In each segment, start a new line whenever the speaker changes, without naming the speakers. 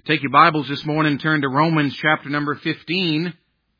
Take your Bibles this morning and turn to Romans chapter number 15.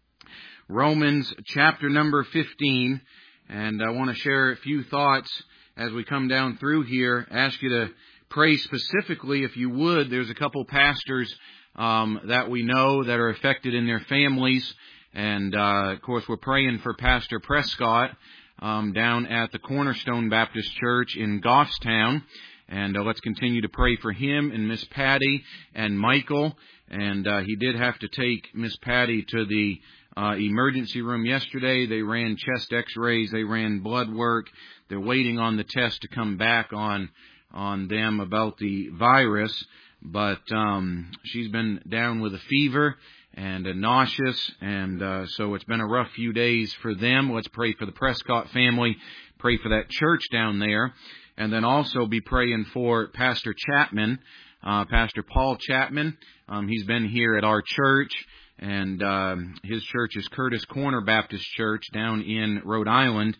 Romans chapter number 15. And I want to share a few thoughts as we come down through here. Ask you to pray specifically, if you would. There's a couple pastors that we know that are affected in their families. And, of course, we're praying for Pastor Prescott down at the Cornerstone Baptist Church in Goffstown. And let's continue to pray for him and Miss Patty and Michael. And he did have to take Miss Patty to the emergency room yesterday. They ran chest x-rays. They ran blood work. They're waiting on the test to come back on them about the virus. But she's been down with a fever and nauseous. And so it's been a rough few days for them. Let's pray for the Prescott family. Pray for that church down there. And then also be praying for Pastor Chapman, Pastor Paul Chapman. He's been here at our church, and his church is Curtis Corner Baptist Church down in Rhode Island.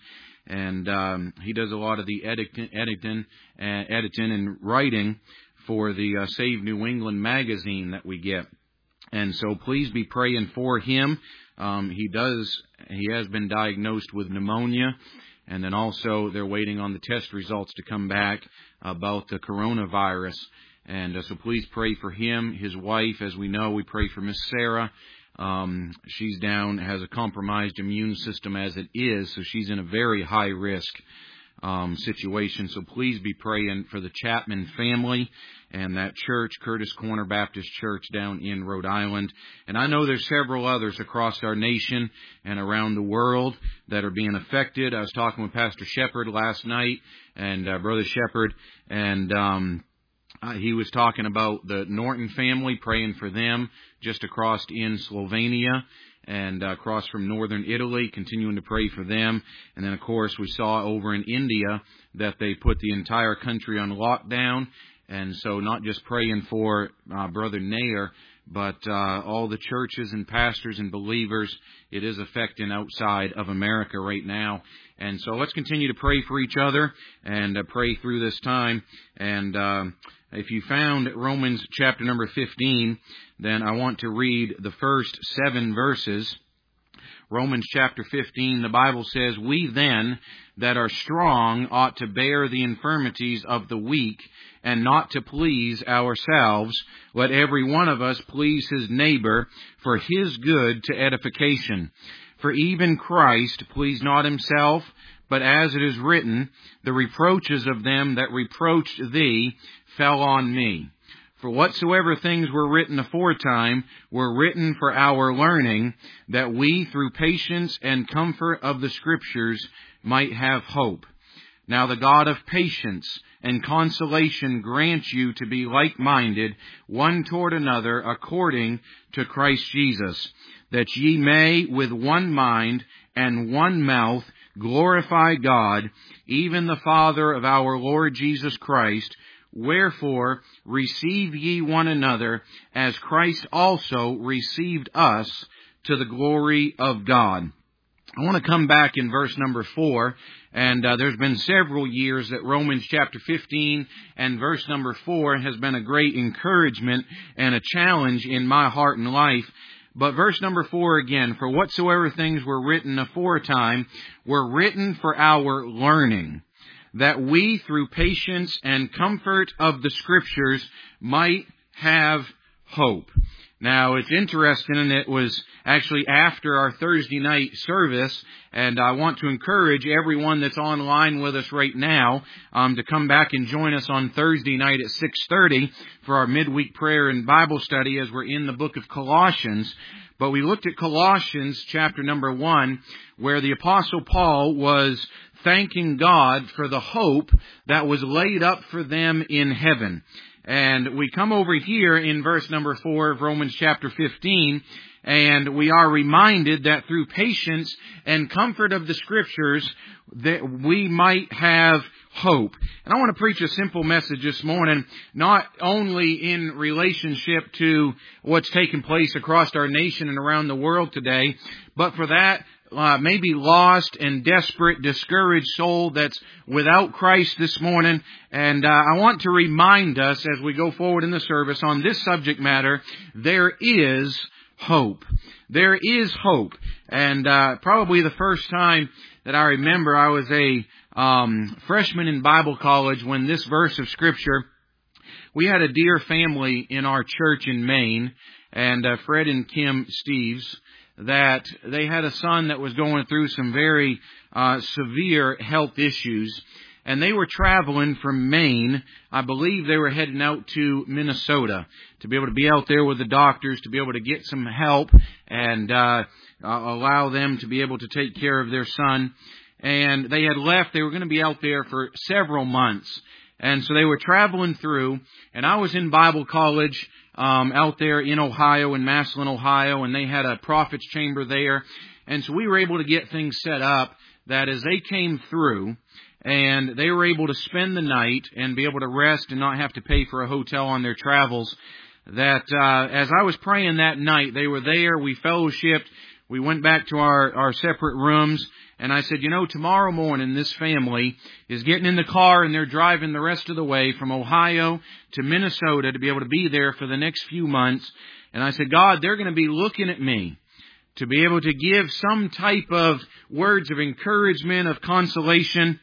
And he does a lot of the editing and writing for the Save New England magazine that we get. And so please be praying for him. He has been diagnosed with pneumonia. And then also they're waiting on the test results to come back about the coronavirus. And so please pray for him, his wife. As we know, we pray for Miss Sarah. She's down, has a compromised immune system as it is, so she's in a very high risk situation. So please be praying for the Chapman family and that church, Curtis Corner Baptist Church down in Rhode Island. And I know there's several others across our nation and around the world that are being affected. I was talking with Pastor Shepard last night, and Brother Shepard, and he was talking about the Norton family, praying for them just across in Slovenia and across from northern Italy, continuing to pray for them. And then, of course, we saw over in India that they put the entire country on lockdown. And so not just praying for Brother Nair, but all the churches and pastors and believers, it is affecting outside of America right now. And so let's continue to pray for each other and pray through this time. And if you found Romans chapter number 15, then I want to read the first 7 verses. Romans chapter 15, the Bible says, "We then that are strong ought to bear the infirmities of the weak, and not to please ourselves. Let every one of us please his neighbor for his good to edification. For even Christ pleased not himself, but as it is written, the reproaches of them that reproached thee fell on me. For whatsoever things were written aforetime were written for our learning, that we through patience and comfort of the Scriptures might have hope. Now the God of patience and consolation grant you to be like-minded one toward another according to Christ Jesus, that ye may with one mind and one mouth glorify God, even the Father of our Lord Jesus Christ. Wherefore receive ye one another, as Christ also received us to the glory of God." I want to come back in verse number 4, and there's been several years that Romans chapter 15 and verse number 4 has been a great encouragement and a challenge in my heart and life. But verse number 4 again, "For whatsoever things were written aforetime were written for our learning, that we through patience and comfort of the Scriptures might have hope." Now, it's interesting, and it was actually after our Thursday night service, and I want to encourage everyone that's online with us right now to come back and join us on Thursday night at 6:30 for our midweek prayer and Bible study as we're in the book of Colossians. But we looked at Colossians chapter number 1, where the Apostle Paul was thanking God for the hope that was laid up for them in heaven. And we come over here in verse number 4 of Romans chapter 15, and we are reminded that through patience and comfort of the Scriptures that we might have hope. And I want to preach a simple message this morning, not only in relationship to what's taking place across our nation and around the world today, but for that maybe lost and desperate, discouraged soul that's without Christ this morning. And I want to remind us as we go forward in the service on this subject matter, there is hope. There is hope. And probably the first time that I remember, I was a freshman in Bible college when this verse of Scripture, we had a dear family in our church in Maine, and Fred and Kim Steves, that they had a son that was going through some very severe health issues. And they were traveling from Maine. I believe they were heading out to Minnesota to be able to be out there with the doctors, to be able to get some help and allow them to be able to take care of their son. And they had left. They were going to be out there for several months. And so they were traveling through. And I was in Bible college out there in Ohio, in Massillon, Ohio. And they had a prophet's chamber there. And so we were able to get things set up that as they came through, and they were able to spend the night and be able to rest and not have to pay for a hotel on their travels, that as I was praying that night, they were there, we fellowshipped, we went back to our separate rooms, and I said, tomorrow morning this family is getting in the car and they're driving the rest of the way from Ohio to Minnesota to be able to be there for the next few months. And I said, God, they're going to be looking at me to be able to give some type of words of encouragement, of consolation.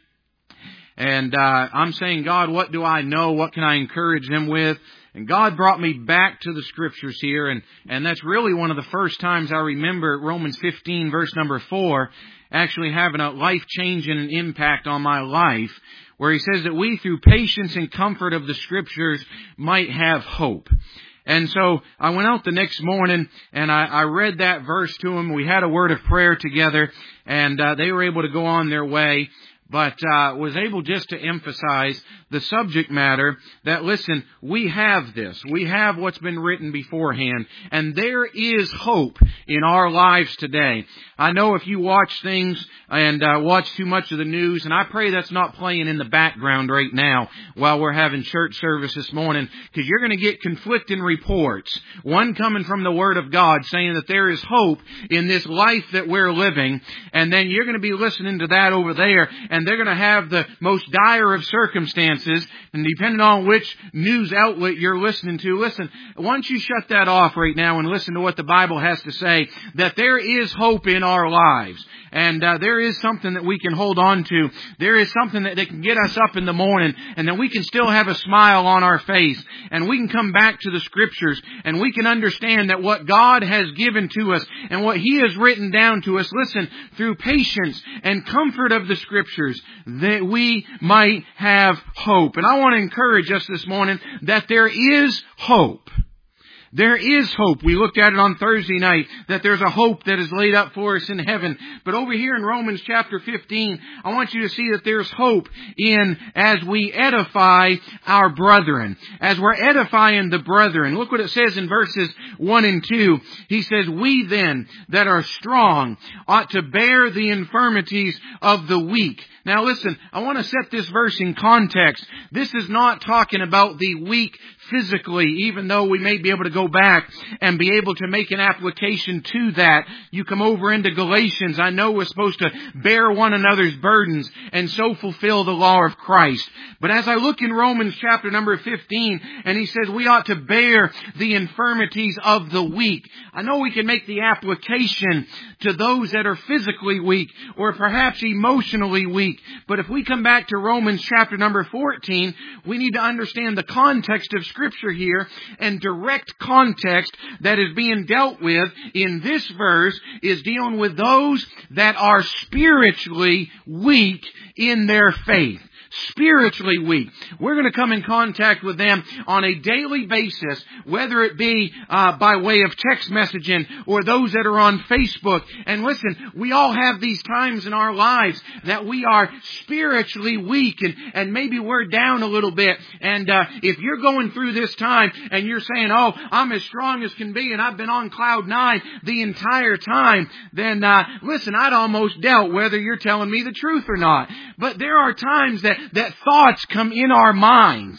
And I'm saying, God, what do I know? What can I encourage them with? And God brought me back to the Scriptures here. And that's really one of the first times I remember Romans 15, verse number 4, actually having a life-changing impact on my life, where he says that we, through patience and comfort of the Scriptures, might have hope. And so I went out the next morning and I read that verse to them. We had a word of prayer together, and they were able to go on their way. But was able just to emphasize the subject matter that, listen, we have this. We have what's been written beforehand. And there is hope in our lives today. I know if you watch things and watch too much of the news, and I pray that's not playing in the background right now while we're having church service this morning, because you're going to get conflicting reports. One coming from the Word of God saying that there is hope in this life that we're living. And then you're going to be listening to that over there, and they're going to have the most dire of circumstances, and depending on which news outlet you're listening to, listen, why don't you shut that off right now and listen to what the Bible has to say, that there is hope in our lives, and there is something that we can hold on to. There is something that can get us up in the morning, and that we can still have a smile on our face, and we can come back to the Scriptures, and we can understand that what God has given to us, and what He has written down to us, listen, through patience and comfort of the Scriptures, that we might have hope. And I want to encourage us this morning that there is hope. There is hope. We looked at it on Thursday night, that there's a hope that is laid up for us in heaven. But over here in Romans chapter 15, I want you to see that there's hope in as we edify our brethren. As we're edifying the brethren. Look what it says in verses 1 and 2. He says, we then that are strong ought to bear the infirmities of the weak. Now listen, I want to set this verse in context. This is not talking about the weak physically, even though we may be able to go back and be able to make an application to that. You come over into Galatians. I know we're supposed to bear one another's burdens and so fulfill the law of Christ. But as I look in Romans chapter number 15, and he says we ought to bear the infirmities of the weak. I know we can make the application to those that are physically weak or perhaps emotionally weak. But if we come back to Romans chapter number 14, we need to understand the context of Scripture here, and direct context that is being dealt with in this verse is dealing with those that are spiritually weak in their faith. Spiritually weak. We're going to come in contact with them on a daily basis, whether it be by way of text messaging or those that are on Facebook. And listen, we all have these times in our lives that we are spiritually weak and maybe we're down a little bit. And if you're going through this time and you're saying, oh, I'm as strong as can be and I've been on cloud 9 the entire time, then listen, I'd almost doubt whether you're telling me the truth or not. But there are times that thoughts come in our minds.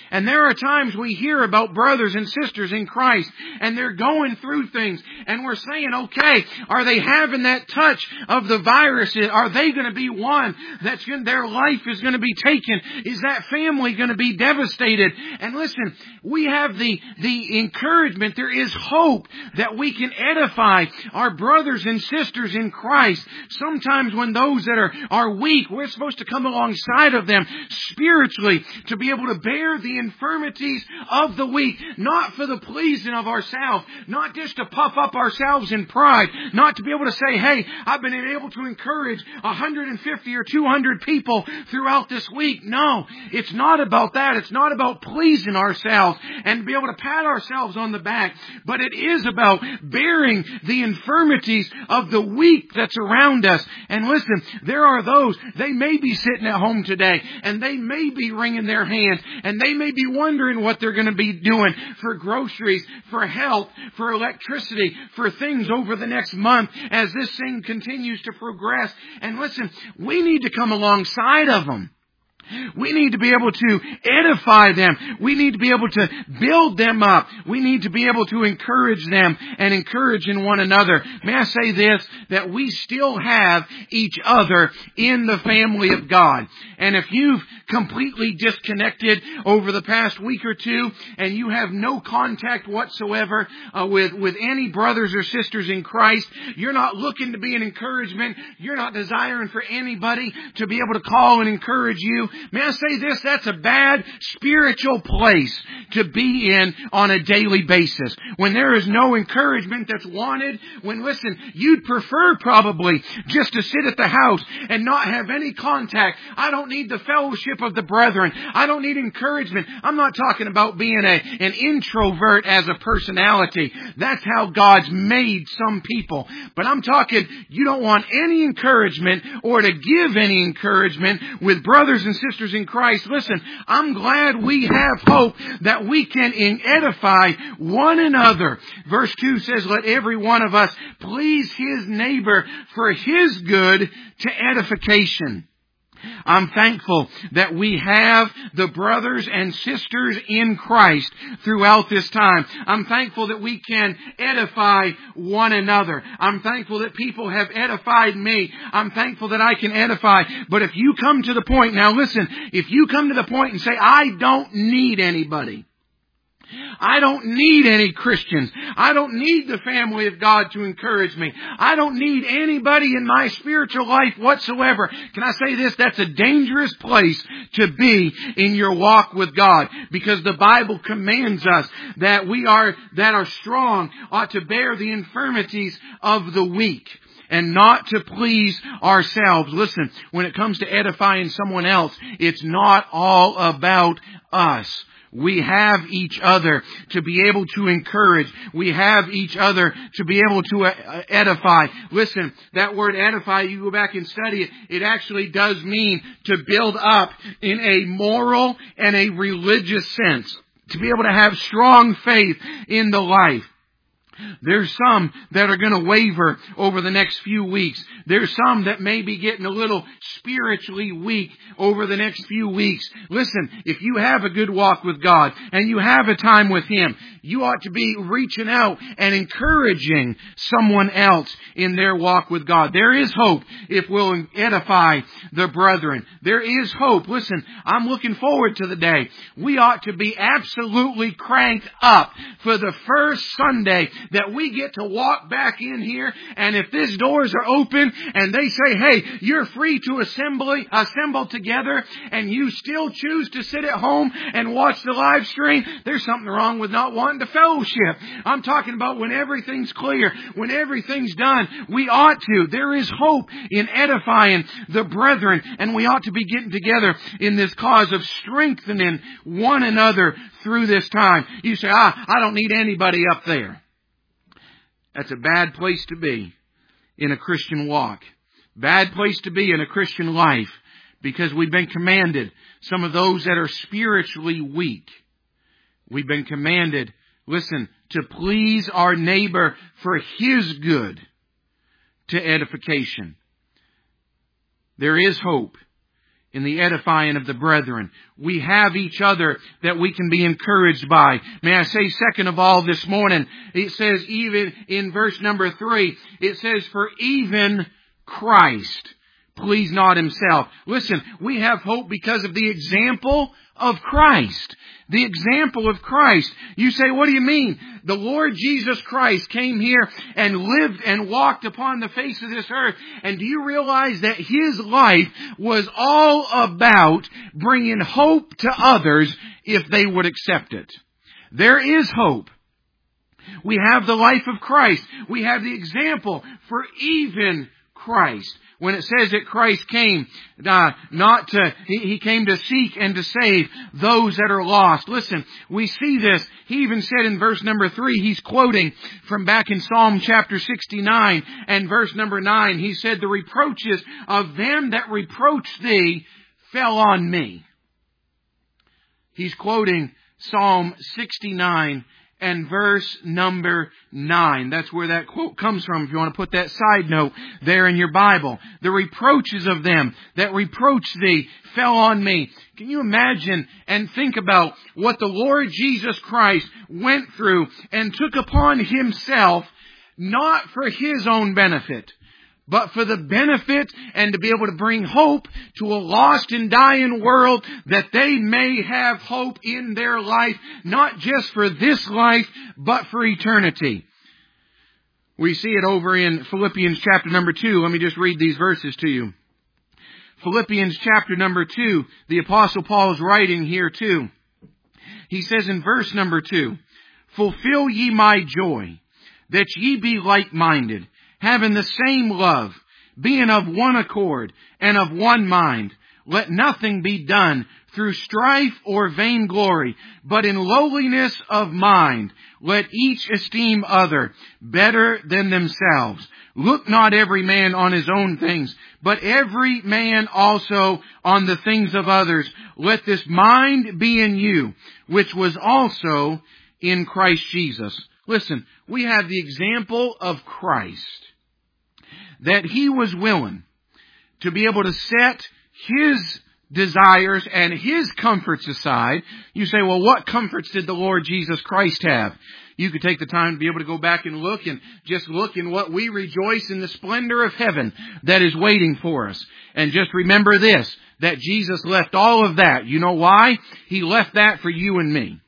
And there are times we hear about brothers and sisters in Christ, and they're going through things, and we're saying, okay, are they having that touch of the virus? Are they going to be one their life is going to be taken? Is that family going to be devastated? And listen, we have the encouragement, there is hope that we can edify our brothers and sisters in Christ. Sometimes when those that are weak, we're supposed to come alongside of them spiritually to be able to bear the infirmities of the weak, not for the pleasing of ourselves, not just to puff up ourselves in pride, not to be able to say, hey, I've been able to encourage 150 or 200 people throughout this week. No, it's not about that. It's not about pleasing ourselves and be able to pat ourselves on the back, but it is about bearing the infirmities of the weak that's around us. And listen, there are those, they may be sitting at home today, and they may be wringing their hands, and they may be wondering what they're going to be doing for groceries, for health, for electricity, for things over the next month as this thing continues to progress. And listen, we need to come alongside of them. We need to be able to edify them. We need to be able to build them up. We need to be able to encourage them and encourage in one another. May I say this, that we still have each other in the family of God. And if you've completely disconnected over the past week or two and you have no contact whatsoever with any brothers or sisters in Christ, you're not looking to be an encouragement. You're not desiring for anybody to be able to call and encourage you. May I say this? That's a bad spiritual place to be in on a daily basis. When there is no encouragement that's wanted, when, listen, you'd prefer probably just to sit at the house and not have any contact. I don't need the fellowship of the brethren. I don't need encouragement. I'm not talking about being an introvert as a personality. That's how God's made some people. But I'm talking, you don't want any encouragement or to give any encouragement with brothers and sisters in Christ. Listen, I'm glad we have hope that we can edify one another. Verse 2 says, let every one of us please his neighbor for his good to edification. I'm thankful that we have the brothers and sisters in Christ throughout this time. I'm thankful that we can edify one another. I'm thankful that people have edified me. I'm thankful that I can edify. But if you come to the point, now listen, if you come to the point and say, I don't need anybody, I don't need any Christians. I don't need the family of God to encourage me. I don't need anybody in my spiritual life whatsoever. Can I say this? That's a dangerous place to be in your walk with God, because the Bible commands us that that are strong ought to bear the infirmities of the weak and not to please ourselves. Listen, when it comes to edifying someone else, it's not all about us. We have each other to be able to encourage. We have each other to be able to edify. Listen, that word edify, you go back and study it, it actually does mean to build up in a moral and a religious sense. To be able to have strong faith in the life. There's some that are going to waver over the next few weeks. There's some that may be getting a little spiritually weak over the next few weeks. Listen, if you have a good walk with God and you have a time with Him, you ought to be reaching out and encouraging someone else in their walk with God. There is hope if we'll edify the brethren. There is hope. Listen, I'm looking forward to the day. We ought to be absolutely cranked up for the first Sunday that we get to walk back in here, and if these doors are open and they say, hey, you're free to assemble together, and you still choose to sit at home and watch the live stream, there's something wrong with not wanting to fellowship. I'm talking about when everything's clear, when everything's done, we ought to. There is hope in edifying the brethren, and we ought to be getting together in this cause of strengthening one another through this time. You say, I don't need anybody up there. That's a bad place to be in a Christian walk. Bad place to be in a Christian life, because we've been commanded, some of those that are spiritually weak, we've been commanded, listen, to please our neighbor for his good to edification. There is hope in the edifying of the brethren. We have each other that we can be encouraged by. May I say, second of all, this morning, it says even in verse number 3, it says, for even Christ please not himself. Listen, we have hope because of the example of Christ. The example of Christ. You say, what do you mean? The Lord Jesus Christ came here and lived and walked upon the face of this earth. And do you realize that His life was all about bringing hope to others if they would accept it? There is hope. We have the life of Christ. We have the example for even Christ. When it says that Christ came, He came to seek and to save those that are lost. Listen, we see this. He even said in verse number 3, He's quoting from back in Psalm chapter 69 and verse number 9. He said, the reproaches of them that reproach thee fell on me. He's quoting Psalm 69 and verse number 9. That's where that quote comes from, if you want to put that side note there in your Bible. The reproaches of them that reproach thee fell on me. Can you imagine and think about what the Lord Jesus Christ went through and took upon Himself, not for His own benefit, but for the benefit and to be able to bring hope to a lost and dying world, that they may have hope in their life, not just for this life, but for eternity. We see it over in Philippians chapter number 2. Let me just read these verses to you. Philippians chapter number 2, the Apostle Paul is writing here too. He says in verse number 2, fulfill ye my joy, that ye be like-minded, having the same love, being of one accord and of one mind. Let nothing be done through strife or vainglory, but in lowliness of mind. Let each esteem other better than themselves. Look not every man on his own things, but every man also on the things of others. Let this mind be in you, which was also in Christ Jesus. Listen, we have the example of Christ, that He was willing to be able to set His desires and His comforts aside. You say, well, what comforts did the Lord Jesus Christ have? You could take the time to be able to go back and look in what we rejoice in the splendor of heaven that is waiting for us. And just remember this, that Jesus left all of that. You know why? He left that for you and me.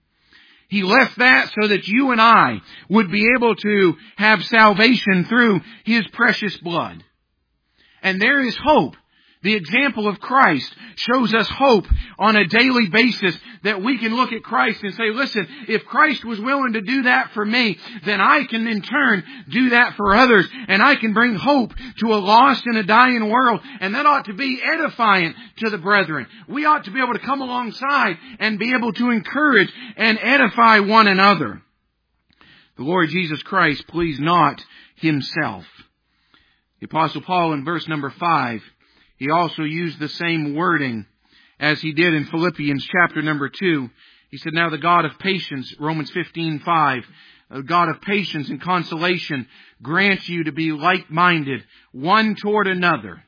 He left that so that you and I would be able to have salvation through His precious blood. And there is hope. The example of Christ shows us hope on a daily basis, that we can look at Christ and say, listen, if Christ was willing to do that for me, then I can in turn do that for others. And I can bring hope to a lost and a dying world. And that ought to be edifying to the brethren. We ought to be able to come alongside and be able to encourage and edify one another. The Lord Jesus Christ pleased not Himself. The Apostle Paul in verse number 5, he also used the same wording as he did in Philippians chapter number 2. He said, now the God of patience, Romans 15:5, the God of patience and consolation grants you to be like-minded one toward another,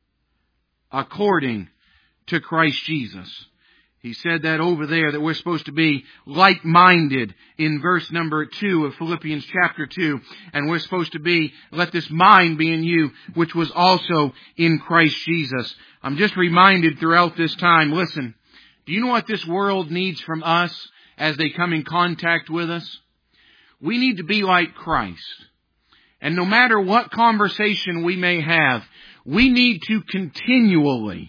according to Christ Jesus. He said that over there, that we're supposed to be like-minded in verse number 2 of Philippians chapter 2. And we're supposed to be, let this mind be in you, which was also in Christ Jesus. I'm just reminded throughout this time, listen, do you know what this world needs from us as they come in contact with us? We need to be like Christ. And no matter what conversation we may have, we need to continually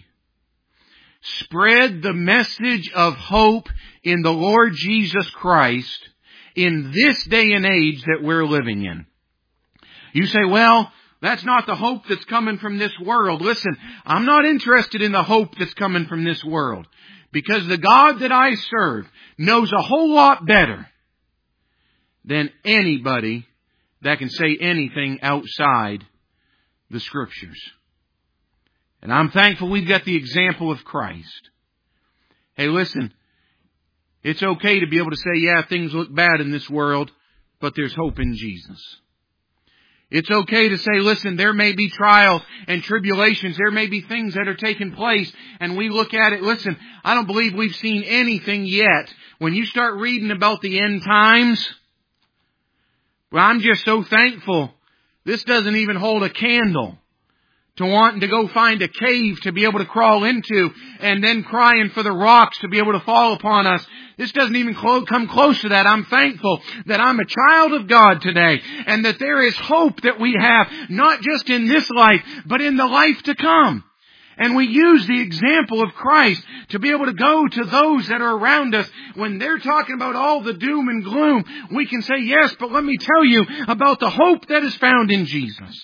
spread the message of hope in the Lord Jesus Christ in this day and age that we're living in. You say, well, that's not the hope that's coming from this world. Listen, I'm not interested in the hope that's coming from this world, because the God that I serve knows a whole lot better than anybody that can say anything outside the Scriptures. And I'm thankful we've got the example of Christ. Hey, listen, it's okay to be able to say, yeah, things look bad in this world, but there's hope in Jesus. It's okay to say, listen, there may be trials and tribulations. There may be things that are taking place. And we look at it, listen, I don't believe we've seen anything yet. When you start reading about the end times, well, I'm just so thankful. This doesn't even hold a candle to wanting to go find a cave to be able to crawl into and then crying for the rocks to be able to fall upon us. This doesn't even come close to that. I'm thankful that I'm a child of God today and that there is hope that we have, not just in this life, but in the life to come. And we use the example of Christ to be able to go to those that are around us. When they're talking about all the doom and gloom, we can say, yes, but let me tell you about the hope that is found in Jesus.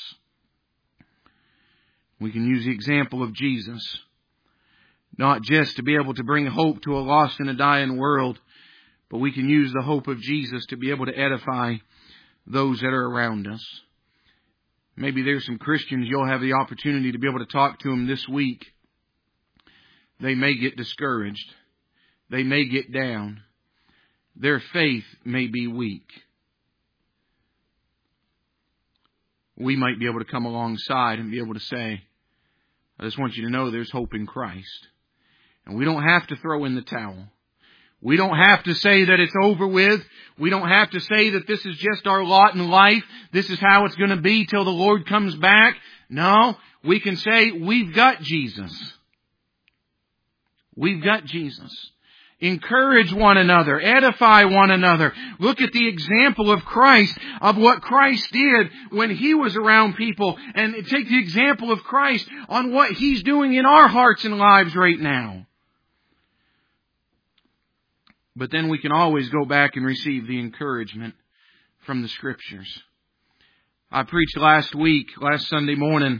We can use the example of Jesus, not just to be able to bring hope to a lost and a dying world, but we can use the hope of Jesus to be able to edify those that are around us. Maybe there's some Christians you'll have the opportunity to be able to talk to them this week. They may get discouraged. They may get down. Their faith may be weak. We might be able to come alongside and be able to say, I just want you to know there's hope in Christ. And we don't have to throw in the towel. We don't have to say that it's over with. We don't have to say that this is just our lot in life. This is how it's going to be till the Lord comes back. No, we can say we've got Jesus. We've got Jesus. Encourage one another. Edify one another. Look at the example of Christ, of what Christ did when He was around people. And take the example of Christ on what He's doing in our hearts and lives right now. But then we can always go back and receive the encouragement from the Scriptures. I preached last Sunday morning.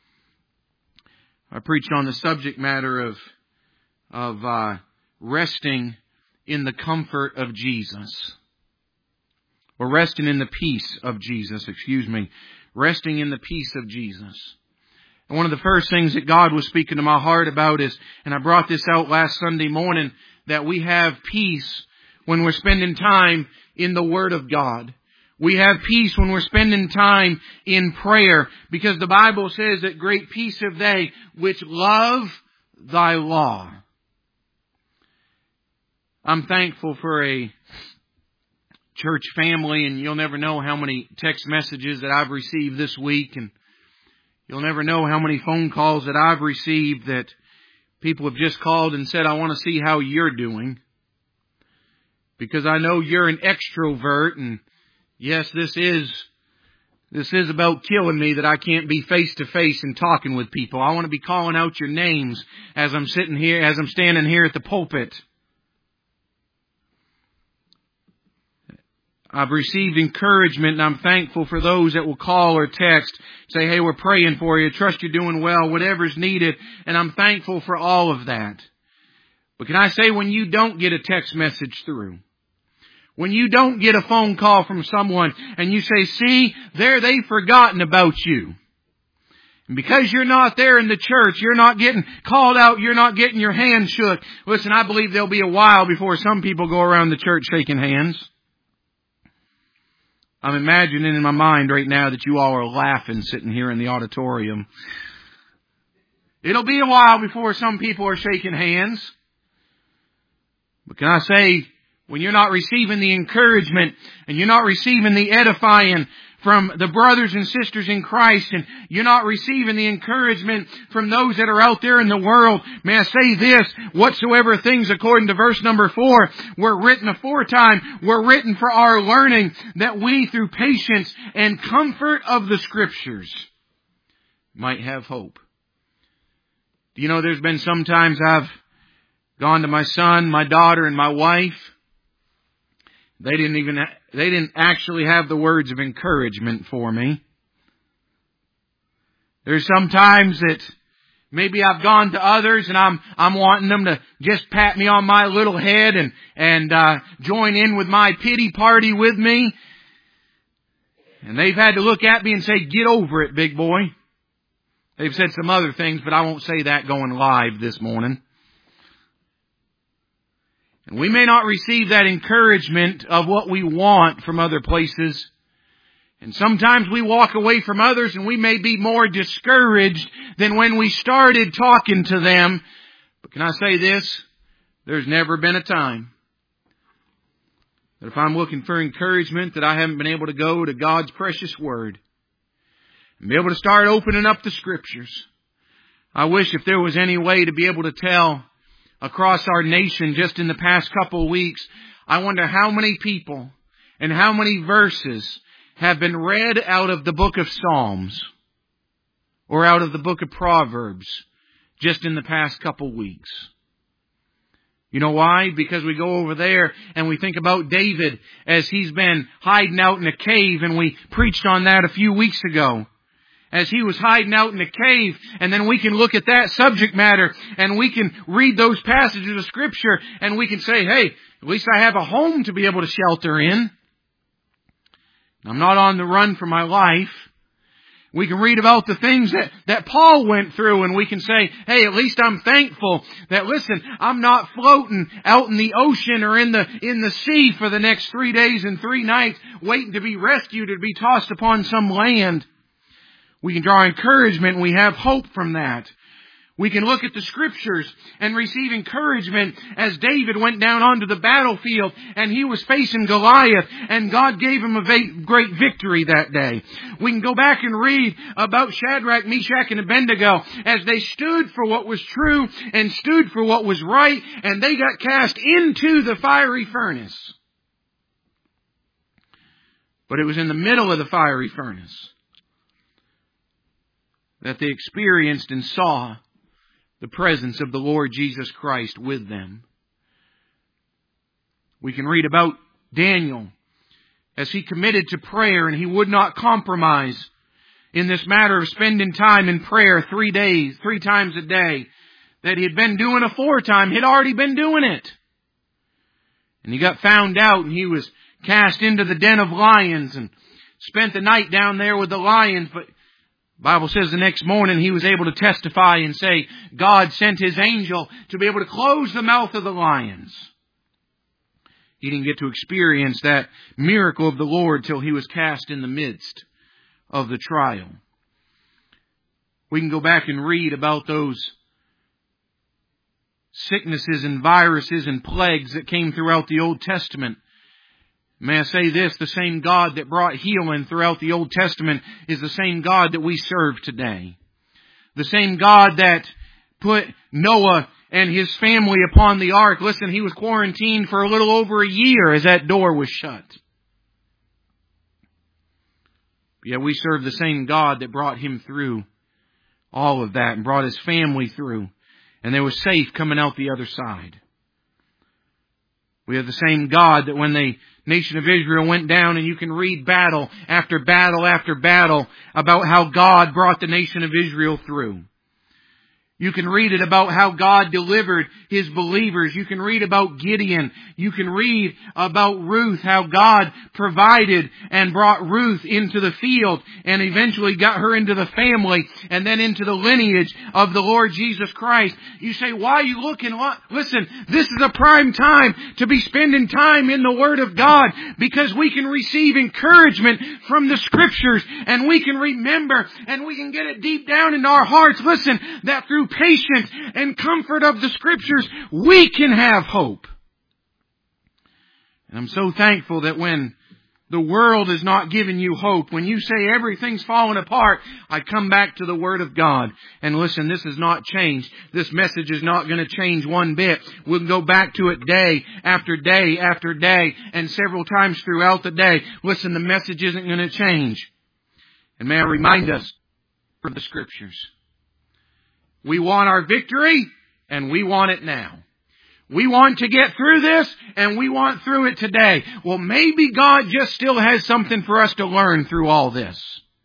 I preached on the subject matter of resting in the comfort of Jesus. Or resting in the peace of Jesus, Resting in the peace of Jesus. And one of the first things that God was speaking to my heart about is, and I brought this out last Sunday morning, that we have peace when we're spending time in the Word of God. We have peace when we're spending time in prayer, because the Bible says that great peace have they which love Thy law. I'm thankful for a church family, and you'll never know how many text messages that I've received this week, and you'll never know how many phone calls that I've received that people have just called and said, I want to see how you're doing. Because I know you're an extrovert, and yes, this is about killing me that I can't be face to face and talking with people. I want to be calling out your names as I'm standing here at the pulpit. I've received encouragement, and I'm thankful for those that will call or text, say, hey, we're praying for you, trust you're doing well, whatever's needed, and I'm thankful for all of that. But can I say, when you don't get a text message through, when you don't get a phone call from someone, and you say, see, they've forgotten about you. And because you're not there in the church, you're not getting called out, you're not getting your hand shook. Listen, I believe there'll be a while before some people go around the church shaking hands. I'm imagining in my mind right now that you all are laughing sitting here in the auditorium. It'll be a while before some people are shaking hands. But can I say, when you're not receiving the encouragement and you're not receiving the edifying from the brothers and sisters in Christ, and you're not receiving the encouragement from those that are out there in the world, may I say this, whatsoever things, according to verse number 4, were written aforetime, were written for our learning, that we through patience and comfort of the Scriptures might have hope. Do you know there's been sometimes I've gone to my son, my daughter, and my wife. They didn't actually have the words of encouragement for me. There's some times that maybe I've gone to others and I'm wanting them to just pat me on my little head and join in with my pity party with me. And they've had to look at me and say, get over it, big boy. They've said some other things, but I won't say that going live this morning. And we may not receive that encouragement of what we want from other places. And sometimes we walk away from others and we may be more discouraged than when we started talking to them. But can I say this? There's never been a time that if I'm looking for encouragement that I haven't been able to go to God's precious Word and be able to start opening up the Scriptures. I wish if there was any way to be able to tell across our nation just in the past couple of weeks, I wonder how many people and how many verses have been read out of the book of Psalms or out of the book of Proverbs just in the past couple weeks. You know why? Because we go over there and we think about David as he's been hiding out in a cave, and we preached on that a few weeks ago. As he was hiding out in a cave, and then we can look at that subject matter and we can read those passages of Scripture and we can say, hey, at least I have a home to be able to shelter in. I'm not on the run for my life. We can read about the things that Paul went through, and we can say, hey, at least I'm thankful that, listen, I'm not floating out in the ocean or in the sea for the next 3 days and 3 nights waiting to be rescued or to be tossed upon some land. We can draw encouragement, and we have hope from that. We can look at the Scriptures and receive encouragement as David went down onto the battlefield and he was facing Goliath, and God gave him a great victory that day. We can go back and read about Shadrach, Meshach, and Abednego as they stood for what was true and stood for what was right, and they got cast into the fiery furnace. But it was in the middle of the fiery furnace that they experienced and saw the presence of the Lord Jesus Christ with them. We can read about Daniel as he committed to prayer and he would not compromise in this matter of spending time in prayer 3 times a day, that he had been doing aforetime. He'd already been doing it. And he got found out and he was cast into the den of lions and spent the night down there with the lions. But the Bible says the next morning he was able to testify and say God sent His angel to be able to close the mouth of the lions. He didn't get to experience that miracle of the Lord till he was cast in the midst of the trial. We can go back and read about those sicknesses and viruses and plagues that came throughout the Old Testament. May I say this, the same God that brought healing throughout the Old Testament is the same God that we serve today. The same God that put Noah and his family upon the ark. Listen, he was quarantined for a little over a year as that door was shut. Yet we serve the same God that brought him through all of that and brought his family through. And they were safe coming out the other side. We have the same God that when the nation of Israel went down, and you can read battle after battle after battle about how God brought the nation of Israel through. You can read it about how God delivered His believers. You can read about Gideon. You can read about Ruth, how God provided and brought Ruth into the field and eventually got her into the family and then into the lineage of the Lord Jesus Christ. You say, why are you looking? Listen, this is a prime time to be spending time in the Word of God, because we can receive encouragement from the Scriptures and we can remember and we can get it deep down in our hearts. Listen, that through patience and comfort of the Scriptures, we can have hope. And I'm so thankful that when the world is not giving you hope, when you say everything's falling apart, I come back to the Word of God. And listen, this has not changed. This message is not going to change one bit. We'll go back to it day after day after day and several times throughout the day. Listen, the message isn't going to change. And may I remind us from the Scriptures. We want our victory, and we want it now. We want to get through this, and we want through it today. Well, maybe God just still has something for us to learn through all this.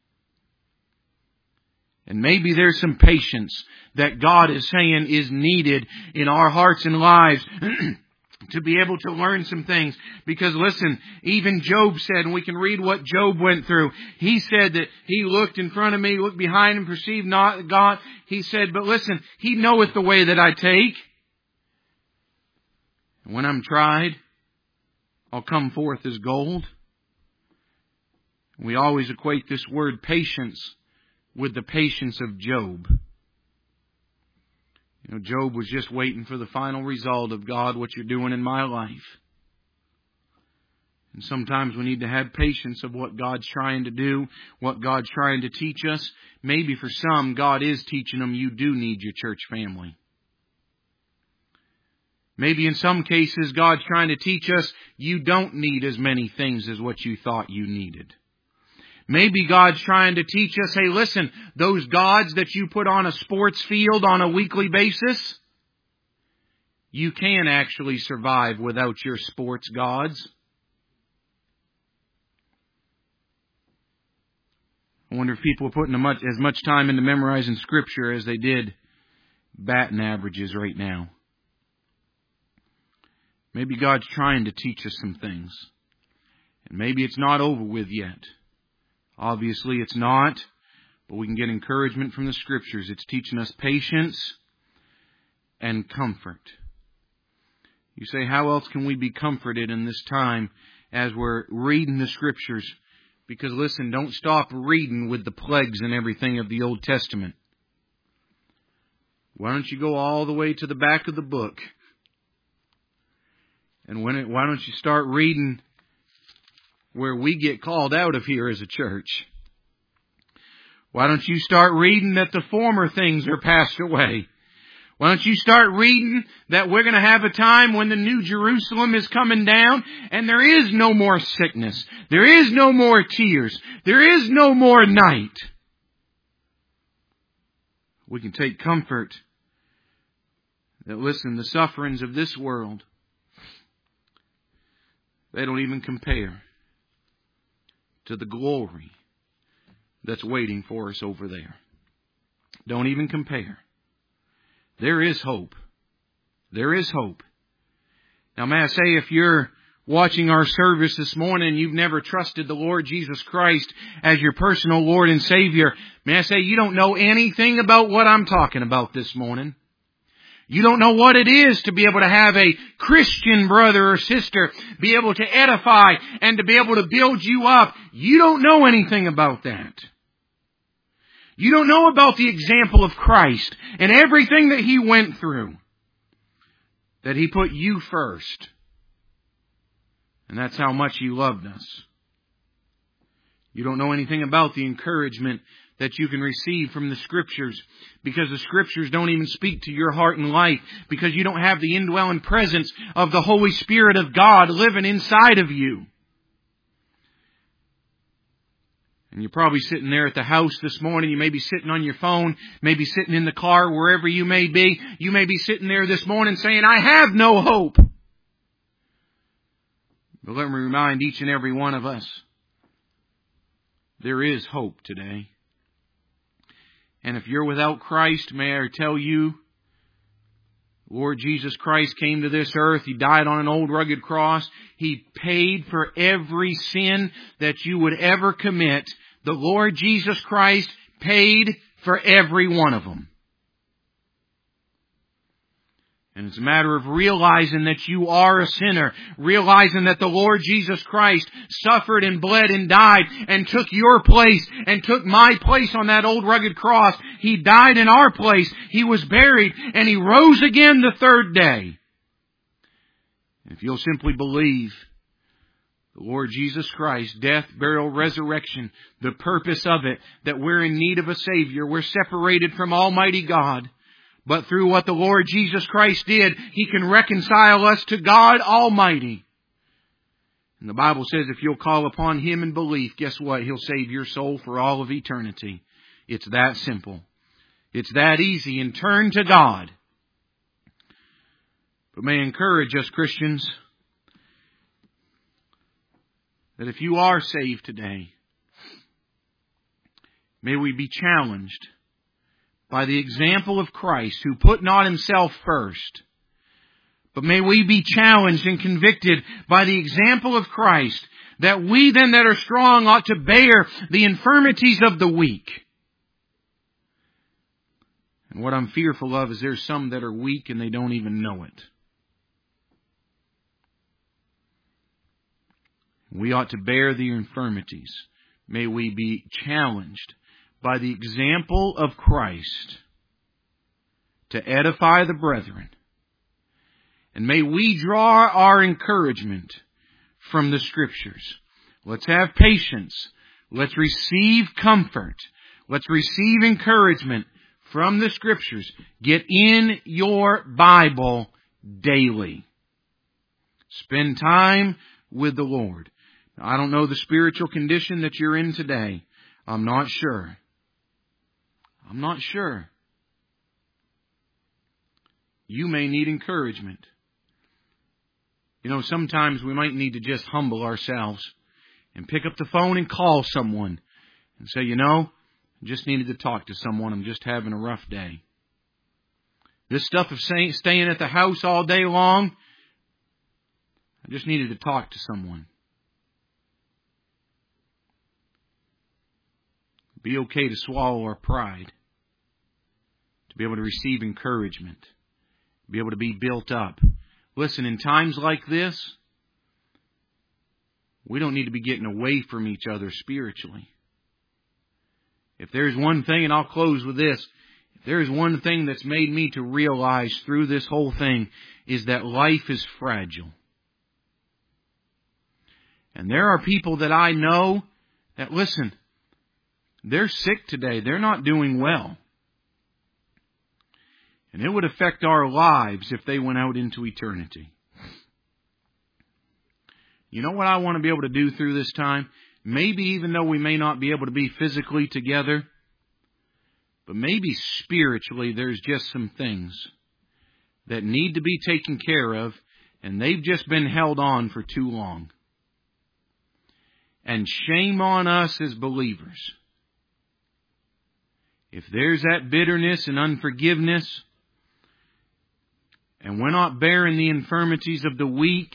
And maybe there's some patience that God is saying is needed in our hearts and lives to be able to learn some things. Because listen, even Job said, and we can read what Job went through. He said that he looked in front of me, looked behind him, perceived not God. He said, but listen, He knoweth the way that I take. And when I'm tried, I'll come forth as gold. We always equate this word patience with the patience of Job. You know, Job was just waiting for the final result of God, what you're doing in my life. And sometimes we need to have patience of what God's trying to do, what God's trying to teach us. Maybe for some, God is teaching them you do need your church family. Maybe in some cases, God's trying to teach us you don't need as many things as what you thought you needed. Maybe God's trying to teach us, hey, listen, those gods that you put on a sports field on a weekly basis, you can actually survive without your sports gods. I wonder if people are putting as much time into memorizing Scripture as they did batting averages right now. Maybe God's trying to teach us some things. And maybe it's not over with yet. Obviously it's not, but we can get encouragement from the Scriptures. It's teaching us patience and comfort. You say, how else can we be comforted in this time as we're reading the Scriptures? Because listen, don't stop reading with the plagues and everything of the Old Testament. Why don't you go all the way to the back of the book? And why don't you start reading where we get called out of here as a church? Why don't you start reading that the former things are passed away? Why don't you start reading that we're going to have a time when the New Jerusalem is coming down and there is no more sickness. There is no more tears. There is no more night. We can take comfort that, listen, the sufferings of this world, they don't even compare to the glory that's waiting for us over there. Don't even compare. There is hope. There is hope. Now, may I say, if you're watching our service this morning and you've never trusted the Lord Jesus Christ as your personal Lord and Savior, may I say, you don't know anything about what I'm talking about this morning. You don't know what it is to be able to have a Christian brother or sister be able to edify and to be able to build you up. You don't know anything about that. You don't know about the example of Christ and everything that He went through. That He put you first. And that's how much He loved us. You don't know anything about the encouragement that you can receive from the Scriptures, because the Scriptures don't even speak to your heart and life, because you don't have the indwelling presence of the Holy Spirit of God living inside of you. And you're probably sitting there at the house this morning. You may be sitting on your phone, maybe sitting in the car, wherever you may be. You may be sitting there this morning saying, I have no hope. But let me remind each and every one of us, there is hope today. And if you're without Christ, may I tell you, Lord Jesus Christ came to this earth. He died on an old rugged cross. He paid for every sin that you would ever commit. The Lord Jesus Christ paid for every one of them. And it's a matter of realizing that you are a sinner. Realizing that the Lord Jesus Christ suffered and bled and died and took your place and took my place on that old rugged cross. He died in our place. He was buried and He rose again the third day. If you'll simply believe the Lord Jesus Christ, death, burial, resurrection, the purpose of it, that we're in need of a Savior. We're separated from Almighty God. But through what the Lord Jesus Christ did, He can reconcile us to God Almighty. And the Bible says if you'll call upon Him in belief, guess what? He'll save your soul for all of eternity. It's that simple. It's that easy. And turn to God. But may I encourage us Christians that if you are saved today, may we be challenged by the example of Christ, who put not Himself first. But may we be challenged and convicted by the example of Christ, that we then that are strong ought to bear the infirmities of the weak. And what I'm fearful of is there's some that are weak and they don't even know it. We ought to bear the infirmities may we be challenged by the example of Christ to edify the brethren. And may we draw our encouragement from the Scriptures. Let's have patience. Let's receive comfort. Let's receive encouragement from the Scriptures. Get in your Bible daily. Spend time with the Lord. Now, I don't know the spiritual condition that you're in today. I'm not sure. You may need encouragement. You know, sometimes we might need to just humble ourselves and pick up the phone and call someone and say, you know, I just needed to talk to someone. I'm just having a rough day. This stuff of staying at the house all day long, I just needed to talk to someone. It'd be okay to swallow our pride, to be able to receive encouragement, be able to be built up. Listen, in times like this, we don't need to be getting away from each other spiritually. If there's one thing, and I'll close with this, if there is one thing that's made me to realize through this whole thing, is that life is fragile. And there are people that I know that, listen, they're sick today. They're not doing well. And it would affect our lives if they went out into eternity. You know what I want to be able to do through this time? Maybe even though we may not be able to be physically together, but maybe spiritually there's just some things that need to be taken care of, and they've just been held on for too long. And shame on us as believers. If there's that bitterness and unforgiveness, and we're not bearing the infirmities of the weak,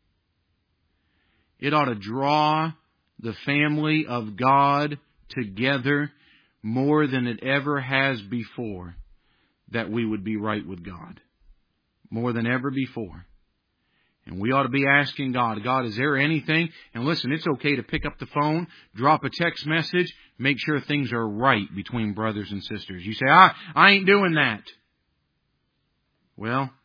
it ought to draw the family of God together more than it ever has before, that we would be right with God. More than ever before. And we ought to be asking God, God, is there anything? And listen, it's okay to pick up the phone, drop a text message, make sure things are right between brothers and sisters. You say, I ain't doing that. Well,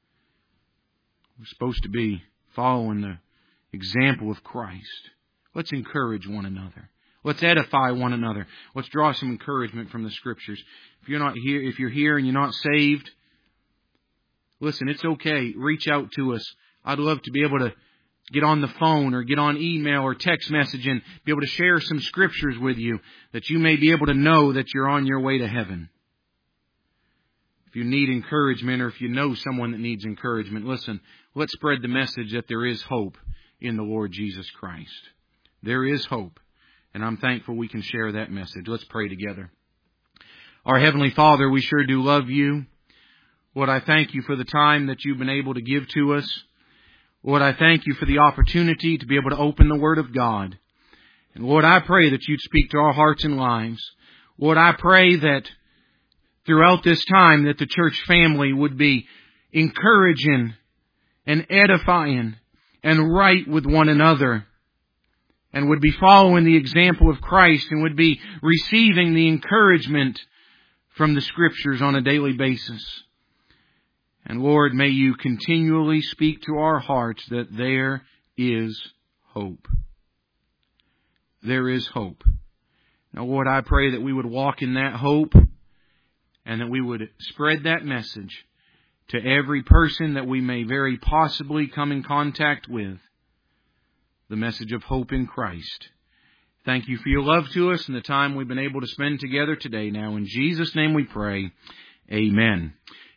we're supposed to be following the example of Christ. Let's encourage one another. Let's edify one another. Let's draw some encouragement from the Scriptures. If you're here and you're not saved, listen, it's okay. Reach out to us. I'd love to be able to get on the phone or get on email or text message and be able to share some Scriptures with you that you may be able to know that you're on your way to heaven. If you need encouragement, or if you know someone that needs encouragement, listen, let's spread the message that there is hope in the Lord Jesus Christ. There is hope, and I'm thankful we can share that message. Let's pray together. Our Heavenly Father, we sure do love you. Lord, I thank you for the time that you've been able to give to us. Lord, I thank you for the opportunity to be able to open the Word of God. And Lord, I pray that you'd speak to our hearts and lives. Lord, I pray that throughout this time that the church family would be encouraging and edifying and right with one another, and would be following the example of Christ, and would be receiving the encouragement from the Scriptures on a daily basis. And Lord, may you continually speak to our hearts that there is hope. There is hope. Now, Lord, I pray that we would walk in that hope, and that we would spread that message to every person that we may very possibly come in contact with. The message of hope in Christ. Thank you for your love to us and the time we've been able to spend together today. Now, in Jesus' name we pray. Amen.